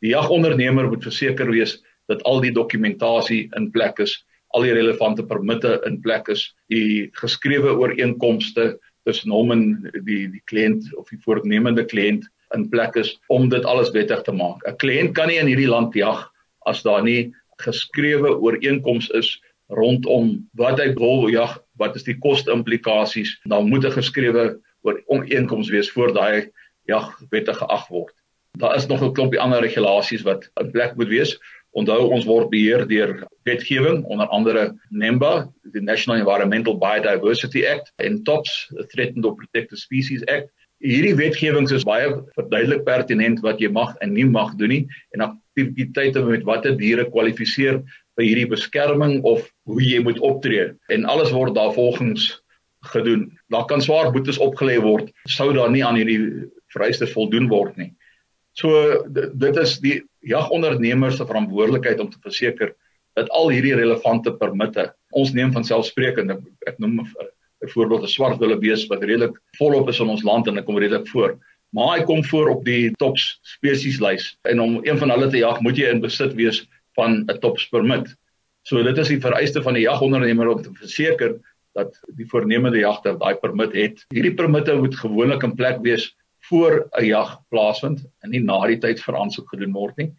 Die jagondernemer moet verseker wees dat al die dokumentasie in plek is, al die relevante permitte in plek is, die geskrewe ooreenkomste tussen hom en die kliënt of die voornemende kliënt in plek is om dit alles wettig te maak. 'n Kliënt kan nie in hierdie land jag as daar nie geskrewe ooreenkoms is rondom wat hy wil jag, wat is die koste-implikasies, dan moet 'n geskrewe ooreenkoms wees voor daai jag wettig geag word. Daar is nog 'n klompie ander regulasies wat in plek moet wees. Onthou, ons word beheer deur wetgewing, onder andere NEMBA, die National Environmental Biodiversity Act, en TOPS, the Threatened or Protected Species Act. Hierdie wetgewings is baie verduidelik pertinent wat jy mag en nie mag doen nie, en aktiwiteite met watter diere kwalifiseer vir hierdie beskerming of hoe jy moet optree. En alles word daarvolgens gedoen. Daar kan swaar boetes opgelê word, sou daar nie aan hierdie vereistes voldoen word nie. So, dit is die jagondernemers se verantwoordelikheid om te verseker dat al hierdie relevante permitte, ons neem van selfsprekend, ek noem byvoorbeeld 'n swart wildebees wat redelik volop is in ons land en hy kom redelik voor. Maar hy kom voor op die TOPS spesieslys en om een van hulle te jag, moet jy in besit wees van 'n TOPS permit. So dit is die vereiste van die jagondernemer om te verseker dat die voornemende jagter daai permit het. Hierdie permitte moet gewoonlik in plek wees voor 'n jag plaasvind en nie na die tyd vir aansoek gedoen word nie.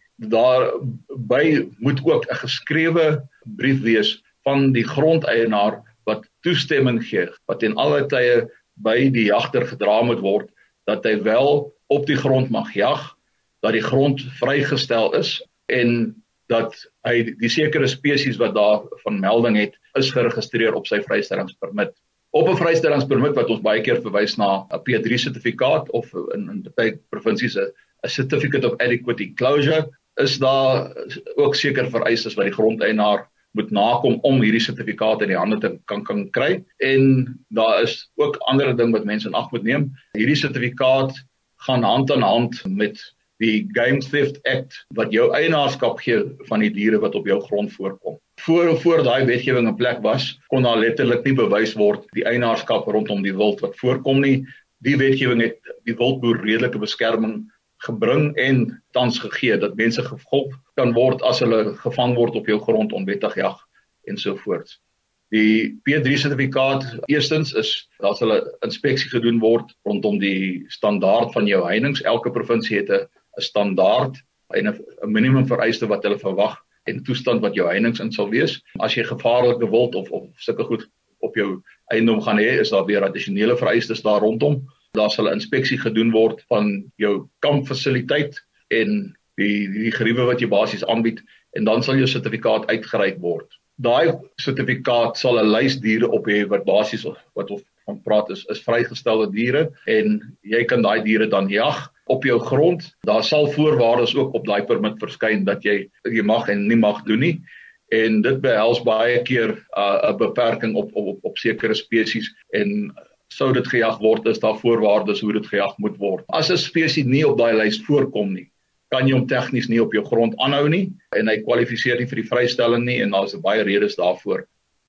Daarby moet ook 'n geskrewe brief wees van die grondeienaar wat toestemming gee, wat ten alle tye by die jagter gedra moet word, dat hy wel op die grond mag jag, dat die grond vrygestel is en dat hy die sekere spesies wat daar van melding het, is geregistreer op sy vrystellingspermit. Op 'n vrystellingspermit wat ons baie keer verwys na 'n P3 sertifikaat of in baie provinsies 'n Certificate of Adequate Enclosure, is daar ook seker vereistes wat die grondeienaar moet nakom om hierdie sertifikaat in die hande te kan kry. En daar is ook ander ding wat mense in ag moet neem. Hierdie sertifikaat gaan hand aan hand met die Game Theft Act wat jou eienaarskap gee van die diere wat op jou grond voorkom. Voor daai wetgewing in plek was, kon daar letterlik nie bewys word die eienaarskap rondom die wild wat voorkom nie. Die wetgewing het die wildboer redelike beskerming gebring en tans gegee dat mense gevolg kan word as hulle gevang word op jou grond onwettig jag en so voort. Die P3 sertifikaat eerstens is dat hulle inspeksie gedoen word rondom die standaard van jou heininge. Elke provinsie het 'n standaard en 'n minimum vereiste wat hulle verwag en toestand wat jou heininge in sal wees. As jy gevaarlike wild of sulke goed op jou eiendom gaan hê, is daar weer addisionele vereistes daar rondom. Daar sal 'n inspeksie gedoen word van jou kampfasiliteit en die geriewe wat jy basies aanbied en dan sal jou sertifikaat uitgereik word. Daai sertifikaat sal 'n lys diere op hê wat basies wat ons van praat is vrygestelde diere en jy kan daai diere dan jag op jou grond. Daar sal voorwaardes ook op daai permit verskyn dat jy mag en nie mag doen nie. En dit behels baie keer 'n beperking op sekere spesies en sou dit gejag word, is daar voorwaardes hoe dit gejag moet word. As 'n spesies nie op daai lys voorkom nie, kan jy hom tegnies nie op jou grond aanhou nie en hy kwalifiseer nie vir die vrystelling nie en daar is baie redes daarvoor.